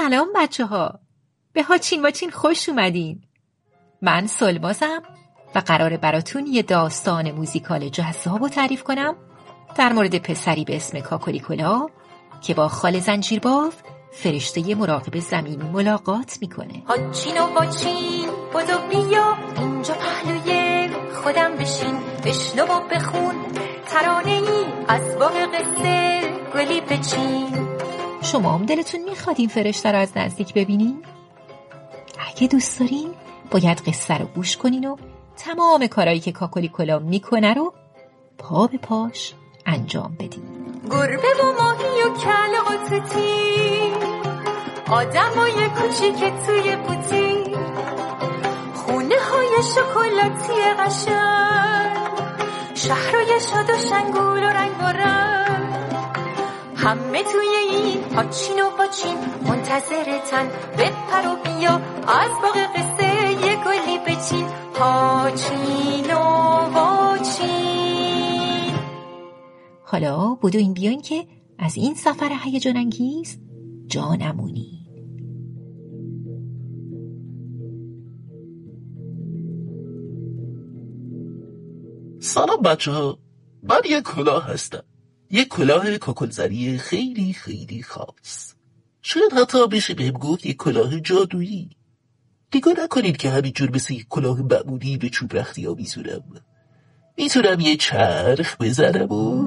سلام بچه ها، به هاچین واچین خوش اومدین. من سلمازم و قراره براتون یه داستان موزیکال جذاب رو تعریف کنم در مورد پسری به اسم کاکولیکولا که با خال زنجیرباف فرشته مراقب زمین ملاقات میکنه. هاچین و واچین بدو بیا اینجا پهلوی خودم بشین، بشنو و بخون ترانه ای از باغ قصه گلی بچین. شما هم دلتون میخواد این فرشته رو از نزدیک ببینین؟ اگه دوست دارین باید قصه رو گوش کنین و تمام کارهایی که کاکولیکولا میکنه رو پا به پاش انجام بدین. گربه و ماهی و کل و توتی، آدمای کوچیک توی بوتی، خونه های شکلاتی قشنگ، شهرهای شاد و شنگول و رنگ و رنگ، همه توی این هاچین و واچین منتظرتن. بپر و بیا از باغ قصه یه گلی بچین. هاچین و واچین. حالا بدوین بیاین که از این سفر هیجان انگیز جا نمونی. سلام بچه ها، من یه کلاه هستم. یه کلاه کاکلزری خیلی خیلی خاص. شاید حتی بشه بهم گفت یه کلاه جادویی. نگاه نکنید که همینجور مثل یه کلاه معمولی به چوب رختی ها میتونم یه چرخ بزنم و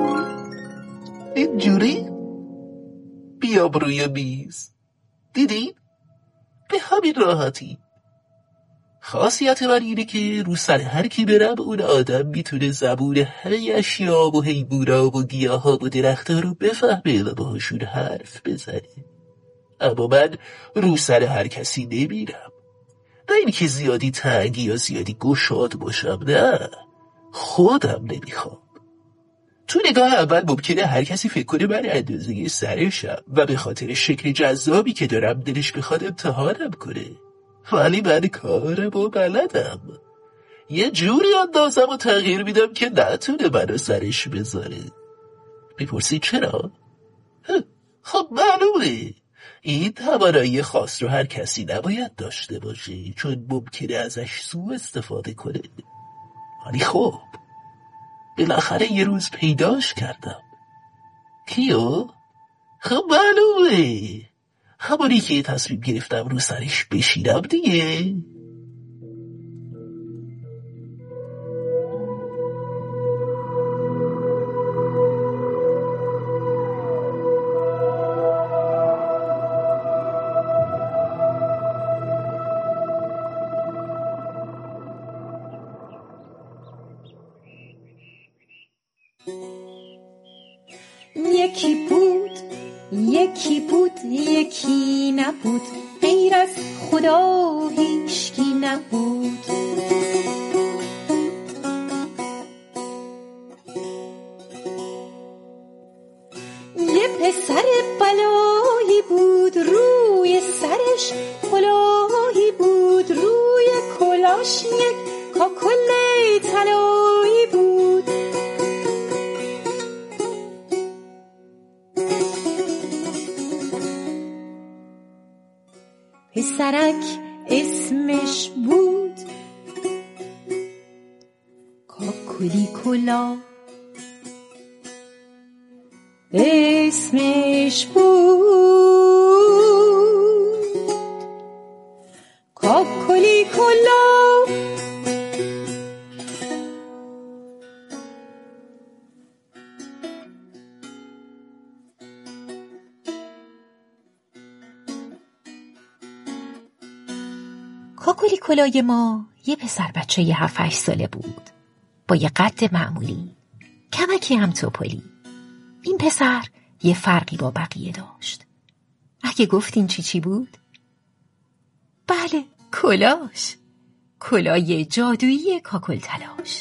اینجوری بیام روی میز. دیدین؟ به همین راحتی. خاصیت من اینه که رو سر هر کی برم اون آدم میتونه زبون همه اشیا و حیوونا و گیاها و درختها رو بفهمه و باهاشون حرف بزنه. اما من رو سر هر کسی نمیرم. نه اینکه زیادی تنگ یا زیادی گشاد باشم، نه، خودم نمیخوام. تو نگاه اول ممکنه هر کسی فکر کنه من اندازه سرشم و به خاطر شکل جذابی که دارم دلش بخواد امتحانم کنه. ولی من کارم و بلدم. یه جوری اندازم و تغییر میدم که نتونه منو سرش بذاره. میپرسی چرا؟ خب معلومه. این توانایی خاص رو هر کسی نباید داشته باشه، چون ممکنه ازش سوء استفاده کنه. ولی خب بالاخره یه روز پیداش کردم. کیو؟ خب معلومه، همونی که تصمیم گرفتم رو سرش بشینم دیگه. یکی بود یکی نبود، غیر از خدا هیچکی نبود. یه پسر بلایی بود، روی سرش کلاهی بود، روی کلاش یک کاکل طلایی بود. پسرک اسمش بود کاکولیکولا، اسمش بود کاکولیکولا. کاکولیکولای ما یه پسر بچه 7-8 ساله بود، با یه قد معمولی، کمکی هم توپلی. این پسر یه فرقی با بقیه داشت. اگه گفتین چی بود؟ بله، کلاش. کلاه جادویی کاکل تلاش.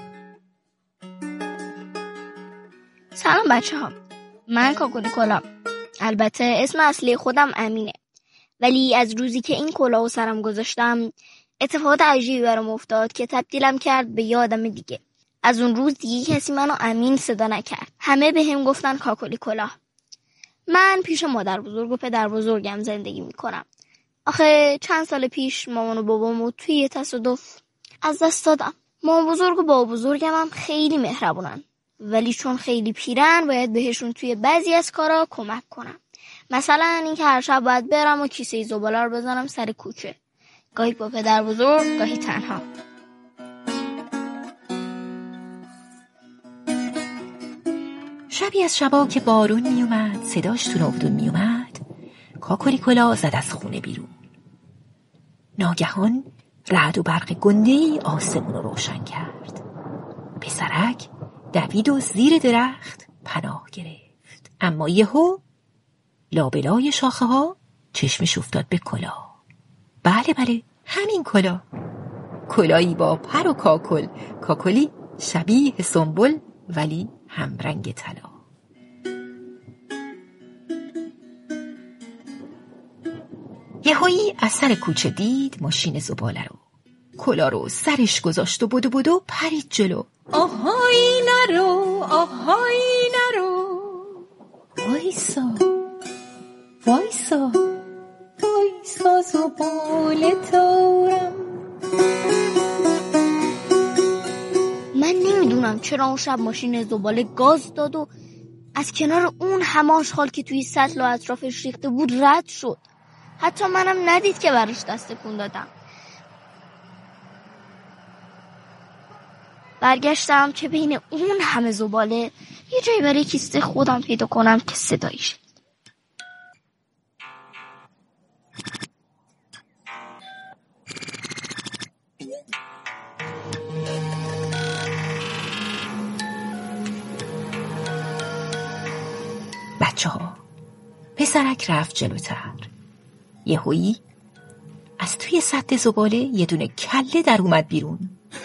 سلام بچه ها، من کاکولیکولا. البته اسم اصلی خودم امینه، ولی از روزی که این کلاهو سرم گذاشتم اتفاقات عجیبی برام افتاد که تبدیلم کرد به یه آدم دیگه. از اون روز دیگه کسی منو امین صدا نکرد. همه بهم گفتن کاکولیکولا. من پیش مادر بزرگ و پدر بزرگم زندگی میکنم. آخه چند سال پیش مامان و بابامو توی یه تصادف از دست دادم. مامان بزرگ و بابا بزرگم هم خیلی مهربونن، ولی چون خیلی پیرن باید بهشون توی بعضی از کارا کمک کنم. مثلا اینکه هر شب باید برم و کیسه زباله رو بزنم سر کوچه، گاهی با پدر بزرگ، گاهی تنها. شبی از شبا که بارون می اومد، صداش تو ناودون می اومد، کاکولیکولا زد از خونه بیرون. ناگهان رعد و برق گنده‌ای آسمون رو روشن کرد. پسرک دوید و زیر درخت پناه گرفت. اما یهو لابلای شاخه ها چشمش افتاد به کلاه. بله همین کلاه. کلاهی با پر و کاکل، کاکلی شبیه سنبل ولی همرنگ طلا. یهویی از سر کوچه دید ماشین زباله رو. کلاه رو سرش گذاشت و بدو پرید جلو. آهای نرو، آهای نرو، وایسا زباله تارم. من نمیدونم چرا اون شب ماشین زباله گاز داد و از کنار اون همه آشغال که توی سطل و اطرافش ریخته بود رد شد. حتی منم ندید که براش دست تکون دادم. برگشتم که بین اون همه زباله یه جایی برای کیسه خودم پیدا کنم که صدایی شد. بچه‌ها، پسرک رفت جلوتر. یهویی از توی سطل زباله یه دونه کله در اومد بیرون.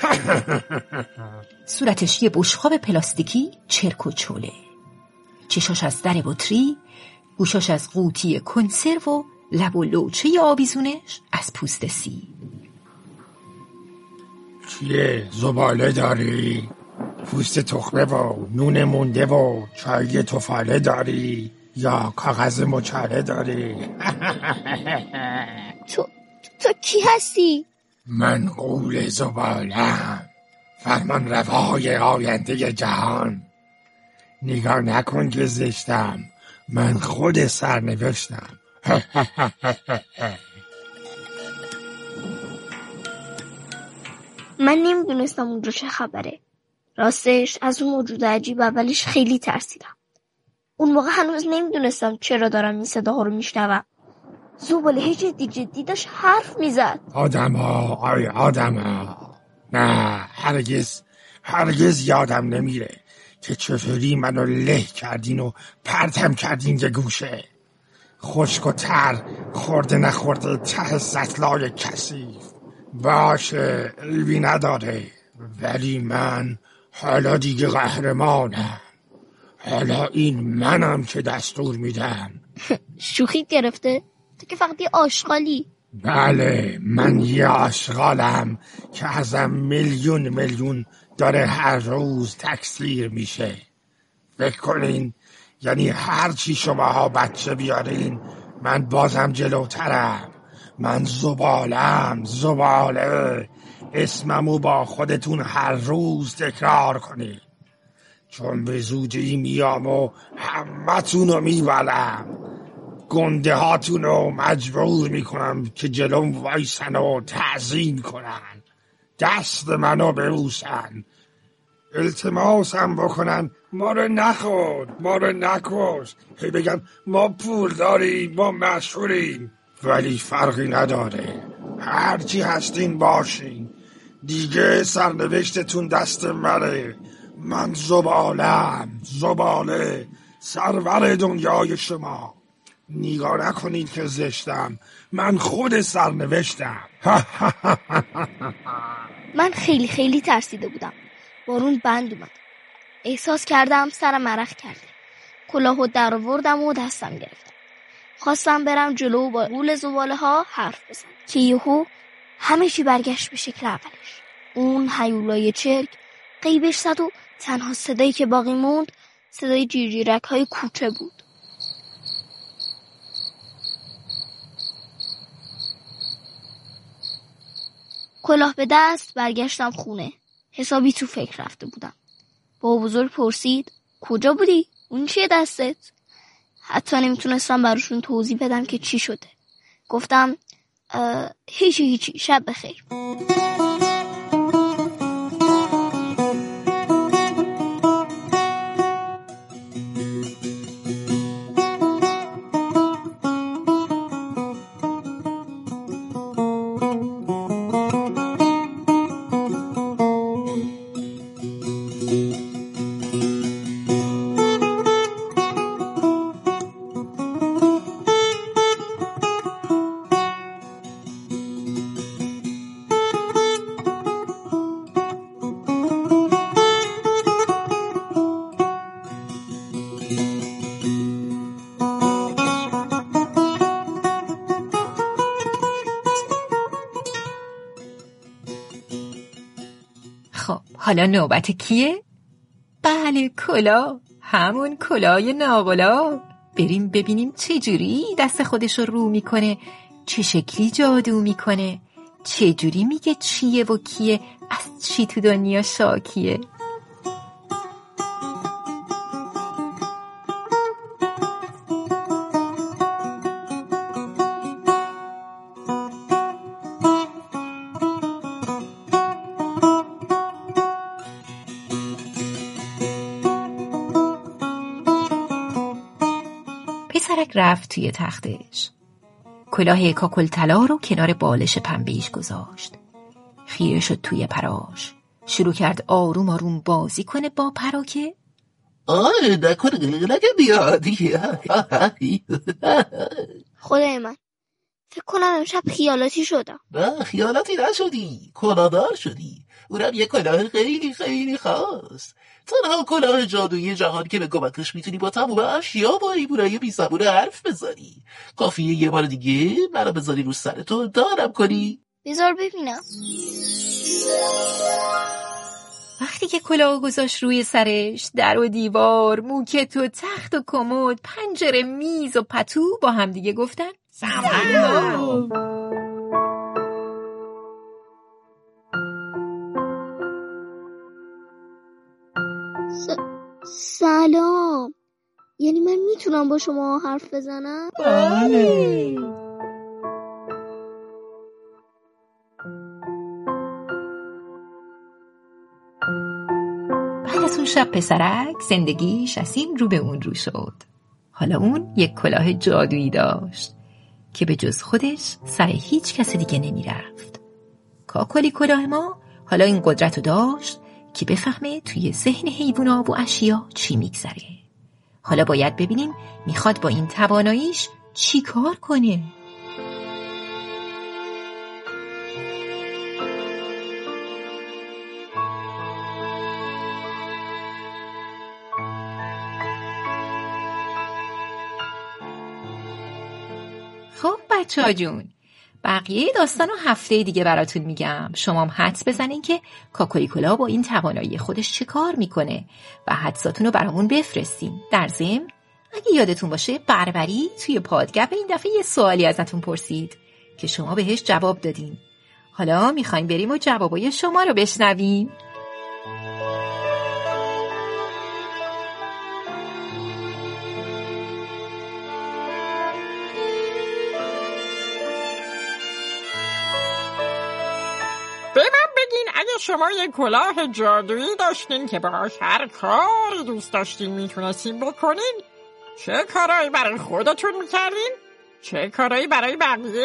صورتش یه بشقاب پلاستیکی چرک و چوله، چشاش از در بطری، گوشاش از قوطی کنسرو و لب و لوچه آویزونش از پوست سیب. چیه؟ زباله داری؟ پوست تخمه و نون مونده و چای تفاله داری؟ یا کاغذ مچاله داری؟ تو کی هستی؟ من غول زباله‌ام، فرمان روای آینده جهان. نگاه نکن که زشتم، من خود سرنوشتم. من نمیدونستم اونجا چه خبره. راستش از اون موجود عجیب اولش خیلی ترسیدم. اون موقع هنوز نمیدونستم چرا دارم این صداها رو میشنوم. زباله جدی داشت حرف میزد. آدما نه، هرگز یادم نمیره که چطوری منو له کردین و پرتم کردین یه گوشه. خشک و تر، خورده نخورده ته سطلای کثیف. باشه، عیبی نداره، ولی من حالا دیگه قهرمانم. حالا این منم که دستور میدم. شوخی گرفته؟ تو که فقط یه آشغالی. بله، من یه آشغالم که ازم میلیون داره هر روز تکثیر میشه. فکر کنین یعنی هر چی شماها بچه بیارین من بازم جلوترم. من زباله. اسممو با خودتون هر روز تکرار کنین، چون به زودی میام و همتونو میولم. گنده هاتونو مجبور میکنم که جلوم وایسن و تعظیم کنن، دست منو ببوسن، التماسم بکنن ما رو نخور، ما رو نکش، هی بگن ما پول داریم، ما مشهوریم. ولی فرقی نداره، هرچی هستین باشین، دیگه سرنوشتتون دست منه. من زباله، سرور دنیای شما. نگاه نکنید که زشتم، من خود سرنوشتم. من خیلی ترسیده بودم. بارون بند اومد. احساس کردم سرم عرق کرده. کلاهو در آوردم و دستم گرفتم. خواستم برم جلو و با غول زباله ها حرف بزنم که یهو همه چی برگشت به شکل اولش. اون هیولای چرک غیبش زد و تنها صدایی که باقی موند صدای جیرجیرک های کوچه بود. کلاه به دست برگشتم خونه. حسابی تو فکر رفته بودم. بابا بزرگ پرسید کجا بودی؟ اون چیه دستت؟ حتی نمیتونستم براشون توضیح بدم که چی شده. گفتم هیچی شب بخیر. خب حالا نوبت کیه؟ بله کلاه، همون کلاه ناقلا. بریم ببینیم چه جوری دست خودش رو میکنه، چه شکلی جادو میکنه، چه جوری میگه چیه و کیه، از چی تو دنیا شاکیه. پسرک رفت توی تختش. کلاه کاکل طلا رو کنار بالش پنبه‌ایش گذاشت. خیره شد توی پراش. شروع کرد آروم آروم بازی کنه با پراکه. نکنه قلقلق بیادی. خدای من، فکر کنم امشب خیالاتی شدم. نه خیالاتی نشدی، کلاهدار شدی. اونم یه کلاه خیلی خیلی خاص. تنها کلاه جادویی جهان که به کمکش میتونی با تمام اشیا با ایمونای بی زبون حرف بزنی. کافیه یه بار دیگه منو بذاری رو سرتو دارم کنی. بذار ببینم. وقتی که کلاه گذاشت روی سرش، در و دیوار، موکت و تخت و کمد، پنجره، میز و پتو با هم دیگه گفتن سلام. سلام. یعنی من میتونم با شما حرف بزنم؟ بله. بعد از اون شب پسرک زندگیش از این رو به اون رو شد. حالا اون یک کلاه جادویی داشت که به جز خودش سر هیچ کس دیگه نمی رفت. کاکلی کلاه ما حالا این قدرت رو داشت که بفهمه توی ذهن حیوونا و اشیا چی میگذره. حالا باید ببینیم میخواد با این تواناییش چی کار کنه. خب بچه‌ها جون، بقیه داستانو هفته دیگه براتون میگم. شما هم حدس بزنین که کاکولیکولا با این توانایی خودش چه کار میکنه و حدساتونو برامون بفرستین. در ضمن اگه یادتون باشه بربری توی پادگپ این دفعه یه سوالی ازتون پرسید که شما بهش جواب دادین. حالا میخوایم بریم و جوابای شما رو بشنویم. به من بگین اگه شما یه کلاه جادویی داشتین که باهاش هر کاری دوست داشتین میتونستین بکنین، چه کارایی برای خودتون میکردین؟ چه کارایی برای بقیه؟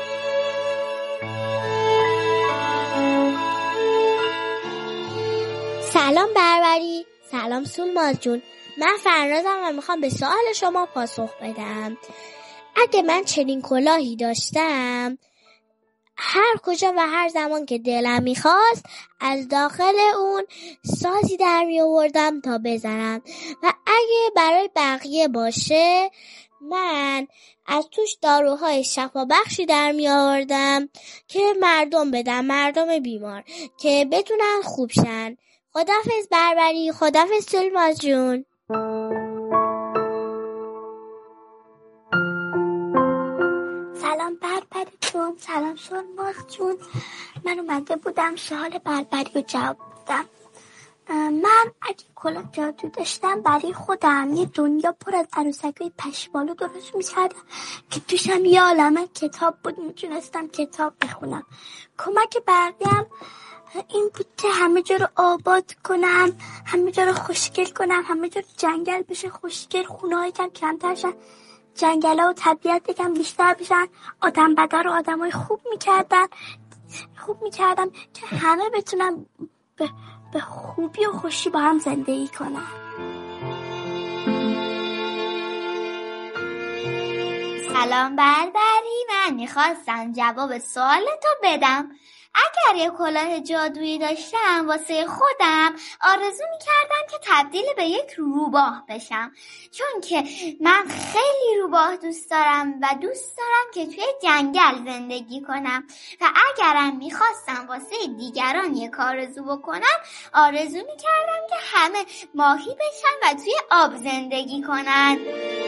سلام بربری، سلام سولماز جون. من فرنازم و میخوام به سوال شما پاسخ بدم. اگه من چنین کلاهی داشتم، هر کجا و هر زمان که دلم میخواست از داخل اون سازی در می آوردم تا بزنم و اگه برای بقیه باشه من از توش داروهای شفابخشی در می آوردم که مردم بدم، مردم بیمار که بتونن خوب شن. خداحافظ بربری، خداحافظ سولماز جون. سلام بربری جون. سلام سلماز جون. من اومده بودم سوال بربری رو جواب بدم. من اگه کلاه جادو داشتم برای خودم یه دنیا پر از عروسکای پشمالو درست می‌کردم که توشم یه عالمه کتاب بود، میتونستم کتاب بخونم. کمک بردیم این بود که همه جا رو آباد کنم، همه جا رو خوشگل کنم، همه جا رو جنگل بشه خوشگل، خونه‌های کمتر شن، جنگل‌ها و طبیعت یکم بیشتر بشن، آدم بدا رو آدمای خوب میکردم که همه بتونن به خوبی و خوشی با هم زندگی کنن. سلام بربری، من میخواستم جواب سوالتو بدم. اگر یه کلاه جادویی داشتم واسه خودم آرزو میکردم که تبدیل به یک روباه بشم، چون که من خیلی روباه دوست دارم و دوست دارم که توی جنگل زندگی کنم و اگرم میخواستم واسه دیگران یک آرزو بکنم آرزو میکردم که همه ماهی بشن و توی آب زندگی کنن.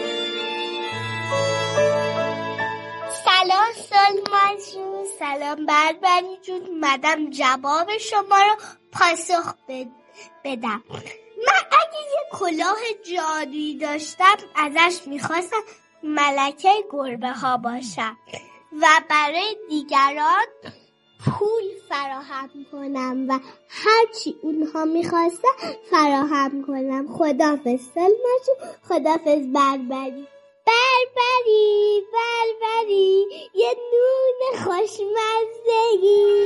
سلام سلماز جون. سلام بربری جون. اومدم جواب شما رو پاسخ بدم. من اگه یه کلاه جادویی داشتم ازش میخواستم ملکه گربه ها باشم و برای دیگران پول فراهم کنم و هرچی اونها میخواستن فراهم کنم. خداحافظ سلماز جون. خداحافظ بربری. بربری یه نون خوشمزگی.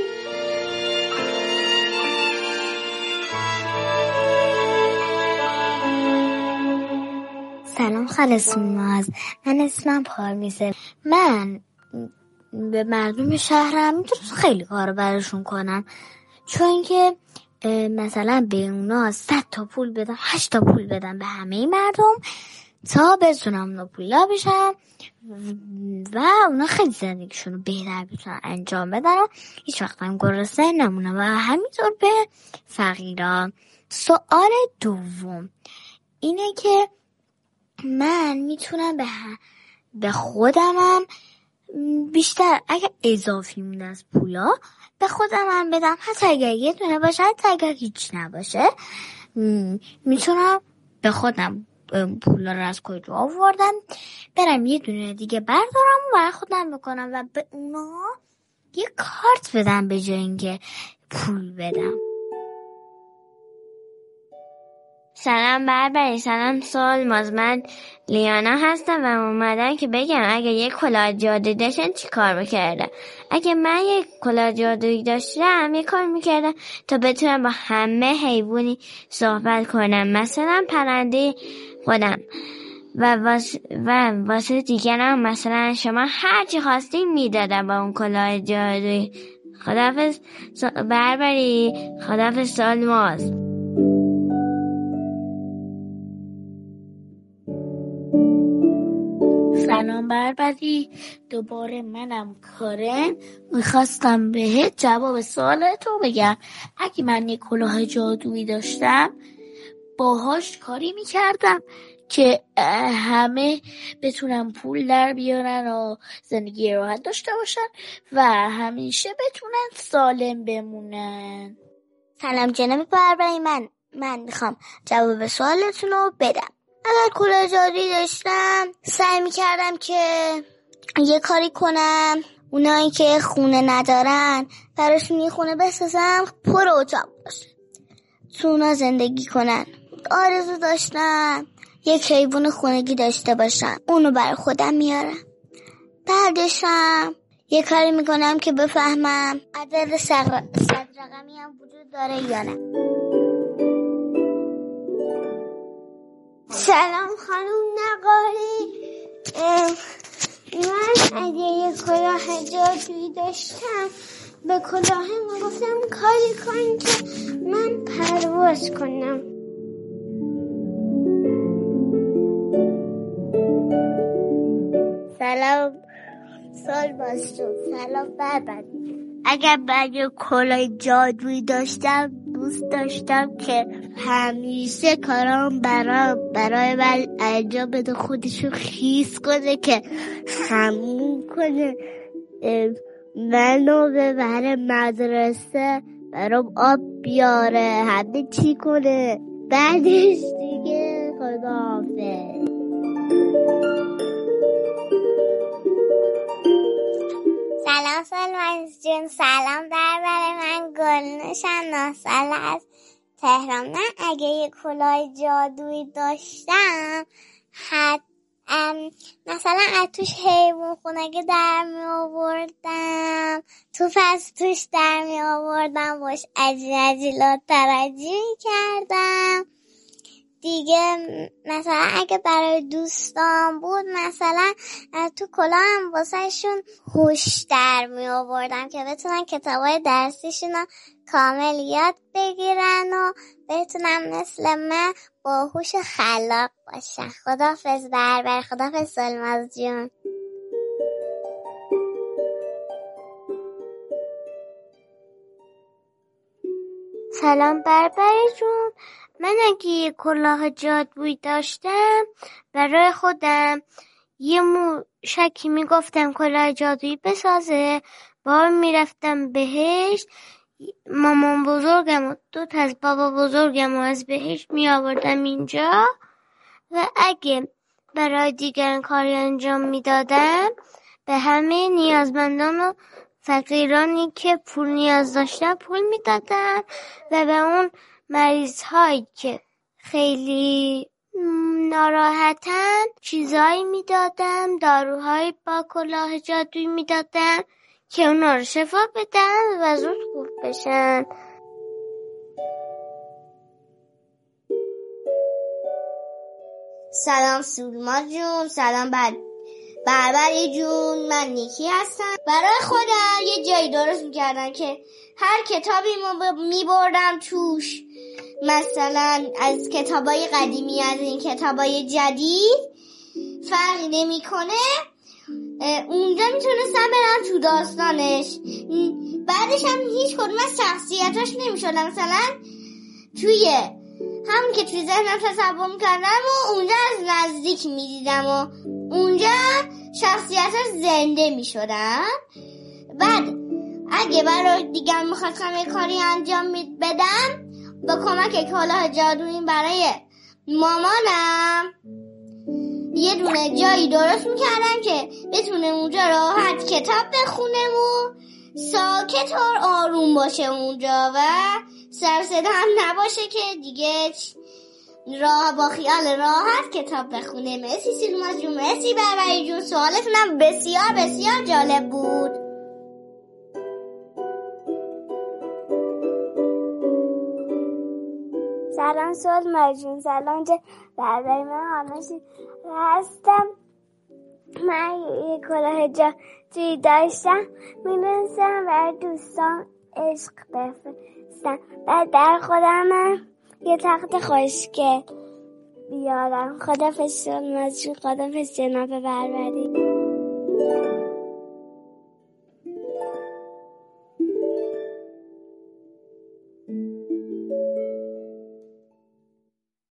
سلام خاله سلماز، من اسمم پارمیسه. من به مردم شهرم میتونم خیلی کار براشون کنم، چون که مثلا به اونا 100 تا پول بدم، 8 تا پول بدم به همه مردم تا بتونم اونا پولا بشن و اونا خیلی زندگیشون رو بهتر بتونن انجام بدن و هیچ وقت هم گرسنه نمونن و همینطور به فقیران. سوال دوم اینه که من میتونم به خودمم بیشتر اگر اضافی مونده از پولا به خودم بدم، حتی اگر یه دونه باشه حتی اگر هیچ نباشه میتونم به خودم پولا رو از کجا آوردم برم یه دونه دیگه بردارم و برای خودم بکنم و به اونا یه کارت بدم به جای اینکه پول بدم. سلام بربری، سلام سلماز، من لیانا هستم و اومدم که بگم اگه یک کلاه جادویی داشتن چی کار میکردم. اگه من یک کلاه جادویی داشتم یه کار میکردم تا بتونم با همه حیوانی صحبت کنم، مثلا پرنده خودم و واسه دیگران مثلا شما هر چی خواستین میدادم با اون کلاه جادویی. خداحافظ بربری، خداحافظ سلماز. سلام بربری، دوباره منم کارن. میخواستم بهت جواب سوالتو بگم. اگه من یک کلاه جادویی داشتم باهاش کاری میکردم که همه بتونن پول در بیارن و زندگی راحت داشته باشن و همیشه بتونن سالم بمونن. سلام جناب بربری، من میخوام جواب سوالتون رو بدم. اگر کلاه جادویی داشتم سعی میکردم که یه کاری کنم اونایی که خونه ندارن براشون یه خونه بسازم پر اتاق باشه تو اونا زندگی کنن. آرزو داشتم یک حیوان خونگی داشته باشم، اونو برای خودم میارم. بعدشم یه کاری میکنم که بفهمم عدد 100 رقمی هم وجود داره یا نه. سلام خانم نقاری. من اگه یه کلاه جادویی داشتم به کلاه میگفتم کاری کن که من پرواز کنم. سلام سلماز جون. سلام بربری. اگر من یه کلاه جادویی داشتم دوست داشتم که همیشه کارام برای من انجام بده، خودشو خیس کنه که همون کنه، منو ببره مدرسه، برام آب بیاره، همه چی کنه، بعدش دیگه خداحافظ. سلام سلمز جون، سلام برای من گلنوشم، 9 ساله از تهران. من اگه یه کلاه جادویی داشتم مثلا از توش حیوان خونگی در می آوردم، توپ از توش در می آوردم، باش عجیلات ترجی کردم دیگه. مثلا اگه برای دوستان بود مثلا تو کلاهم واسه شون هوش در می آوردم که بتونن کتابای درسیشون رو کامل یاد بگیرن و بتونن مثل من با هوش خلاق باشن. خداحافظ بربر، خداحافظ سلماز جون. سلام بربر جون، من اگه یه کلاه جادویی داشتم برای خودم یه موشکی میگفتم کلاه جادویی بسازه، بار میرفتم بهشت، مامان بزرگم و 2 تا از بابا بزرگم و از بهشت می آوردم اینجا و اگه برای دیگران کاری انجام میدادم به همه نیازمندان و فقیرانی که پول نیاز داشتن پول میدادم و به اون مریض هایی که خیلی ناراحتن چیزایی میدادم، داروهایی با کلاه جادویی میدادم که اونا رو شفا بدن و زود خوب بشن. سلام سولما جون، سلام بربری جون، من نیکی هستم. برای خودم یه جایی درست میکردم که هر کتابی میبردم توش، مثلا از کتابای قدیمی از این کتابای جدید فرقی نمیکنه، اونجا میتونستم برم تو داستانش. بعدش هم هیچ کدوم از شخصیتاش نمیشدم، مثلا توی همون که توی ذهنم تصور میکردم و اونجا از نزدیک میدیدم و اونجا شخصیتاش زنده میشدن. بعد اگه برای دیگر میخواستم یه کاری انجام بدم با کمک کلاه جادویی برای مامانم یه دونه جایی درست میکردم که بتونه اونجا راحت کتاب بخونه و ساکت و آروم باشه اونجا و سرصدا هم نباشه که دیگه با خیال راحت کتاب بخونه. مرسی سیلماز جون، مرسی بربری جون، سوالتونم بسیار بسیار جالب بود. سلام سلماز جون، سلام بربری، من حامشی هستم. من یه کلاه جادویی داشتم، میدونستم برای دوستان عشق بفرستم. بعد در خودم یه تخت خوشگل بیارم. خداحافظ سلماز جون، خداحافظ جناب بربری.